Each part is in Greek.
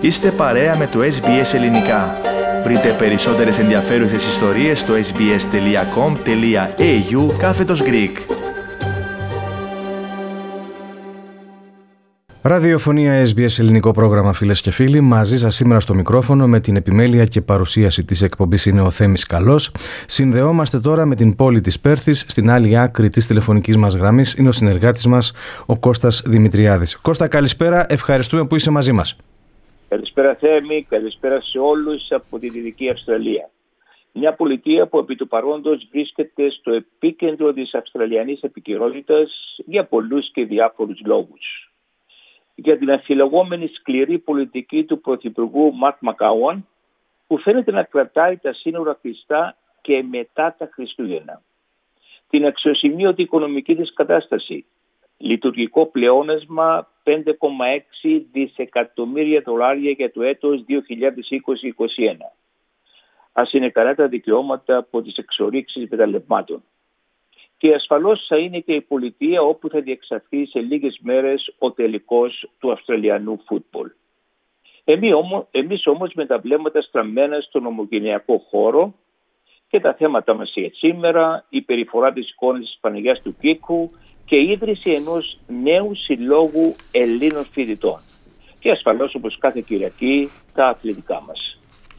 Είστε παρέα με το SBS Ελληνικά. Βρείτε περισσότερες ενδιαφέρουσες ιστορίες στο sbs.com.au/Greek. Ραδιοφωνία SBS Ελληνικό πρόγραμμα, φίλες και φίλοι. Μαζί σας σήμερα στο μικρόφωνο με την επιμέλεια και παρουσίαση της εκπομπής είναι ο Θέμης Καλός. Συνδεόμαστε τώρα με την πόλη της Πέρθης. Στην άλλη άκρη της τηλεφωνικής μας γραμμής είναι ο συνεργάτης μας, ο Κώστας Δημητριάδης. Κώστα, καλησπέρα. Ευχαριστούμε που είσαι μαζί μας. Καλησπέρα Θέμη, καλησπέρα σε όλους από τη Δυτική Αυστραλία. Μια πολιτεία που επί του παρόντος βρίσκεται στο επίκεντρο της Αυστραλιανής επικαιρότητας για πολλούς και διάφορους λόγους. Για την αμφιλεγόμενη σκληρή πολιτική του Πρωθυπουργού Μαρκ Μακάουαν, που φαίνεται να κρατάει τα σύνορα κλειστά και μετά τα Χριστούγεννα. Την αξιοσημείωτη οικονομική της κατάσταση, λειτουργικό πλεόνασμα 5,6 δισεκατομμύρια δολάρια για το έτος 2020-2021. Ας είναι καλά τα δικαιώματα από τις εξορίξεις μεταλλευμάτων. Και ασφαλώς θα είναι και η πολιτεία όπου θα διεξαχθεί σε λίγες μέρες ο τελικός του Αυστραλιανού φούτμπολ. Εμείς όμως με τα βλέμματα στραμμένα στον ομογενειακό χώρο και τα θέματα μας για σήμερα, η περιφορά της εικόνας της Παναγιάς του Κίκου και η ίδρυση ενός νέου συλλόγου Ελλήνων φοιτητών. Και ασφαλώς, όπως κάθε Κυριακή, τα αθλητικά μας.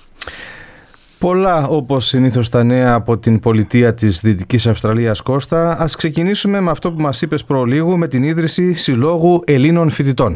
Πολλά όπως συνήθως τα νέα από την πολιτεία της Δυτικής Αυστραλίας, Κώστα. Ας ξεκινήσουμε με αυτό που μας είπες προλίγου, με την ίδρυση Συλλόγου Ελλήνων Φοιτητών.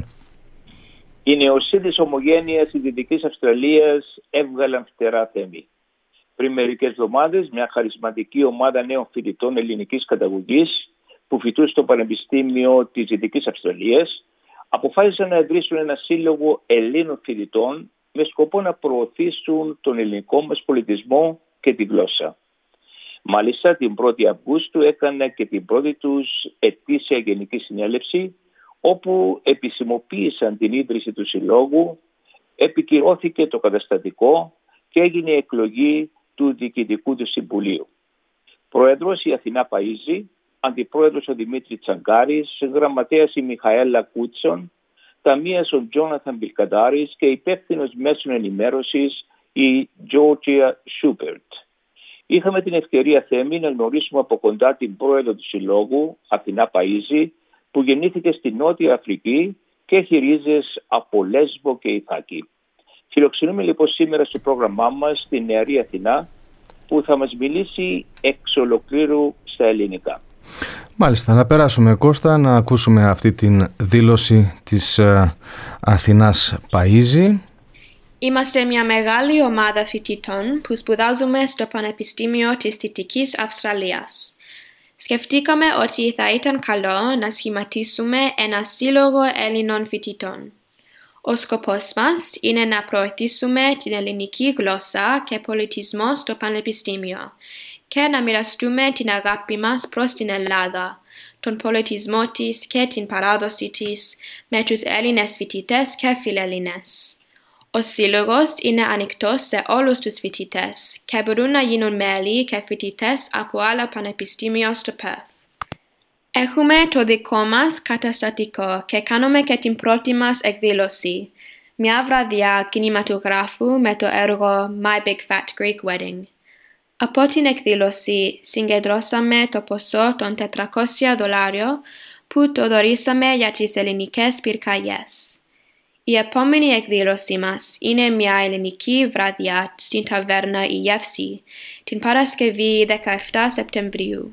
Οι νεοσύντες ομογένειας της Δυτικής Αυστραλίας έβγαλαν φτερά, Θέμη. Πριν μερικές εβδομάδες, μια χαρισματική ομάδα νέων φοιτητών ελληνικής καταγωγής που φοιτούν στο Πανεπιστήμιο της Δυτικής Αυστραλίας αποφάσισαν να ιδρύσουν ένα σύλλογο Ελλήνων φοιτητών με σκοπό να προωθήσουν τον ελληνικό μας πολιτισμό και τη γλώσσα. Μάλιστα, την 1η Αυγούστου έκανε και την πρώτη τους ετήσια γενική συνέλευση, όπου επισημοποίησαν την ίδρυση του συλλόγου, επικυρώθηκε το καταστατικό και έγινε η εκλογή του Διοικητικού του Συμβουλίου. Πρόεδρος η Αθηνά Παΐζη, αντιπρόεδρος ο Δημήτρη Τσαγκάρης, γραμματέας η Μιχαέλα Κούτσον, ταμείας ο Τζόναθαν Μπιλκαντάρης και υπεύθυνος μέσων ενημέρωσης η Τζόρτζια Σούπερτ. Είχαμε την ευκαιρία, Θέμη, να γνωρίσουμε από κοντά την πρόεδρο του Συλλόγου, Αθηνά Παΐζη, που γεννήθηκε στη Νότια Αφρική και έχει ρίζες από Λέσβο και Ιθάκη. Φιλοξενούμε λοιπόν σήμερα στο πρόγραμμά μας την νεαρή Αθηνά, που θα μας μιλήσει εξ ολοκλήρου στα ελληνικά. Μάλιστα, να περάσουμε, Κώστα, να ακούσουμε αυτή την δήλωση της Αθηνάς Παΐζη. Είμαστε μια μεγάλη ομάδα φοιτητών που σπουδάζουμε στο Πανεπιστήμιο της Δυτικής Αυστραλίας. Σκεφτήκαμε ότι θα ήταν καλό να σχηματίσουμε ένα σύλλογο Ελλήνων φοιτητών. Ο σκοπός μας είναι να προωθήσουμε την ελληνική γλώσσα και πολιτισμό στο Πανεπιστήμιο και να μοιραστούμε την αγάπη μας προς την Ελλάδα, τον πολιτισμό της και την παράδοση της με τους Έλληνες φοιτητές και φιλελλήνες. Ο σύλλογος είναι ανοιχτός σε όλους τους φοιτητές και μπορούν να γίνουν μέλη και φοιτητές από άλλα πανεπιστήμια στο Perth. Έχουμε το δικό μας καταστατικό και κάνουμε και την πρώτη μας εκδήλωση, μια βραδιά κινηματογράφου με το έργο My Big Fat Greek Wedding. Από την εκδήλωση συγκεντρώσαμε το ποσό των $400 που το δωρήσαμε για τις ελληνικές πυρκαγιές. Η επόμενη εκδήλωση μας είναι μια ελληνική βραδιά στην ταβέρνα Η Γεύση, την Παρασκευή 17 Σεπτεμβρίου.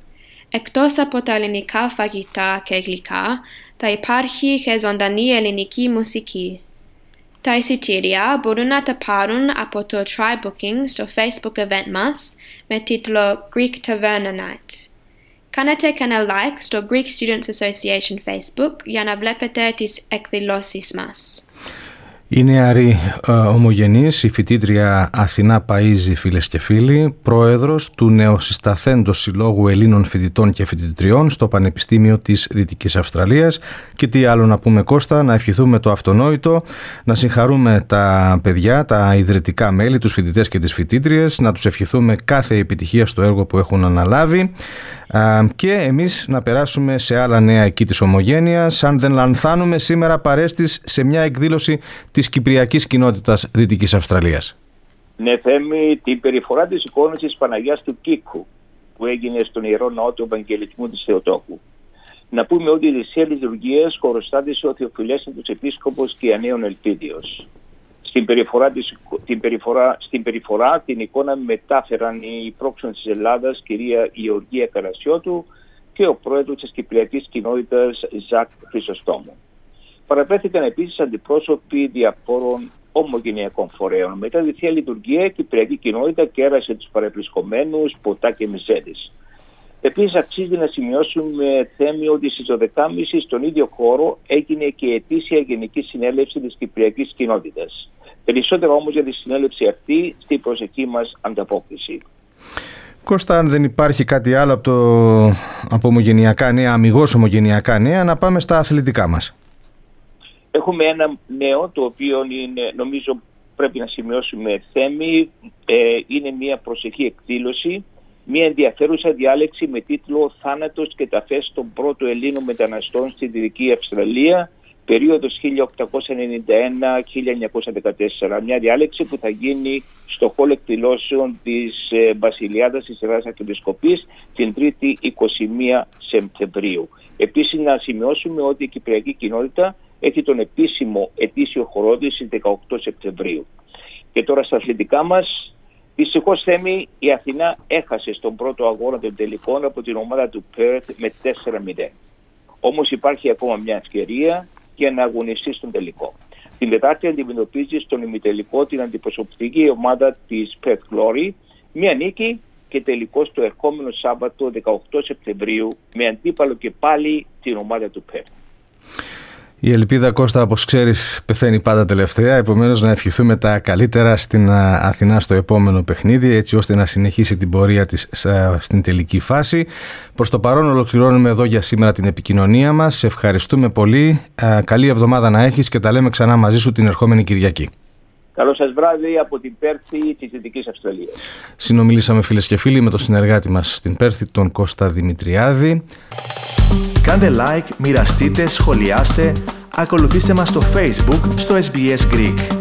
Εκτός από τα ελληνικά φαγητά και γλυκά, θα υπάρχει και ζωντανή ελληνική μουσική. Τα εισιτήρια μπορούν να τα πάρουν από το Try Booking στο Facebook event μας με τίτλο Greek Taverna Night. Κάνετε και ένα like στο Greek Students Association Facebook για να βλέπετε τις εκδηλώσεις μας. Η νεαρή ομογενής, η φοιτήτρια Αθηνά Παΐζη, φίλες και φίλοι, πρόεδρος του νεοσυσταθέντος Συλλόγου Ελλήνων Φοιτητών και Φοιτητριών στο Πανεπιστήμιο της Δυτικής Αυστραλίας. Και τι άλλο να πούμε, Κώστα, να ευχηθούμε το αυτονόητο, να συγχαρούμε τα παιδιά, τα ιδρυτικά μέλη, τους φοιτητές και τις φοιτήτριες, να τους ευχηθούμε κάθε επιτυχία στο έργο που έχουν αναλάβει και εμείς να περάσουμε σε άλλα νέα εκεί της ομογένειας. Αν δεν λανθάνουμε, σήμερα παρέστης σε μια εκδήλωση της της κυπριακής κοινότητας Δυτικής Αυστραλίας. Ναι, Θέμη, την περιφορά της εικόνας της Παναγιάς του Κίκου που έγινε στον Ιερό Ναό του Ευαγγελισμού της Θεοτόκου. Να πούμε ότι η Θυσία Λειτουργίας χωροστάτησε ο Θεοφιλέστατος Επίσκοπος και Ανέων Ελπίδιος. Στην περιφορά την εικόνα μετάφεραν οι πρόξενοι της Ελλάδας, κυρία Γεωργία Καρασιώτου και ο πρόεδρος της Κυπριακής Κοινότητας Ζακ Χρυσοστόμου. Παραπέθηκαν επίσης αντιπρόσωποι διαφόρων ομογενειακών φορέων. Μετά τη Θεία Λειτουργία, η Κυπριακή Κοινότητα κέρασε τους παρεπλησκομένους, ποτά και μιζέδες. Επίσης, αξίζει να σημειώσουμε, Θέμη, ότι στις 12.30 στον ίδιο χώρο έγινε και η ετήσια Γενική Συνέλευση της Κυπριακής Κοινότητας. Περισσότερο όμως για τη συνέλευση αυτή στην προσεχή μας ανταπόκριση. Κώστα, αν δεν υπάρχει κάτι άλλο από ομογενειακά νέα, αμιγώς ομογενειακά νέα, να πάμε στα αθλητικά μας. Έχουμε ένα νέο το οποίο είναι, νομίζω πρέπει να σημειώσουμε, Θέμη, είναι μια προσεχή εκδήλωση, μια ενδιαφέρουσα διάλεξη με τίτλο «Θάνατος και ταφές των πρώτων Ελλήνων μεταναστών στη Δυτική Αυστραλία, περίοδος 1891-1914». Μια διάλεξη που θα γίνει στο χώρο εκδηλώσεων της Βασιλιάδας της Ελλάδας Αρχιεπισκοπής την 3η 21 Σεπτεμβρίου. Επίσης, να σημειώσουμε ότι η Κυπριακή Κοινότητα έχει τον επίσημο ετήσιο χορό της στις 18 Σεπτεμβρίου. Και τώρα στα αθλητικά μας, δυστυχώς, Θέμη, η Αθηνά έχασε στον πρώτο αγώνα των τελικών από την ομάδα του Πέρθ με 4-0. Όμως υπάρχει ακόμα μια ευκαιρία για να αγωνιστεί στον τελικό. Την Τετάρτη αντιμετωπίζει στον ημιτελικό την αντιπροσωπευτική ομάδα της Perth Glory, μια νίκη και τελικό το ερχόμενο Σάββατο 18 Σεπτεμβρίου με αντίπαλο και πάλι την ομάδα του Perth. Η ελπίδα, Κώστα, όπως ξέρεις, πεθαίνει πάντα τελευταία, επομένως να ευχηθούμε τα καλύτερα στην Αθηνά στο επόμενο παιχνίδι, έτσι ώστε να συνεχίσει την πορεία της στην τελική φάση. Προς το παρόν ολοκληρώνουμε εδώ για σήμερα την επικοινωνία μας. Σε ευχαριστούμε πολύ. Καλή εβδομάδα να έχεις και τα λέμε ξανά μαζί σου την ερχόμενη Κυριακή. Καλό σας βράδυ από την Πέρθη της Δυτικής Αυστραλίας. Συνομιλήσαμε, φίλες και φίλοι, με τον συνεργάτη μας στην Πέρθη, τον Κώστα Δημητριάδη. Κάντε like, μοιραστείτε, σχολιάστε, ακολουθήστε μας στο Facebook, στο SBS Greek.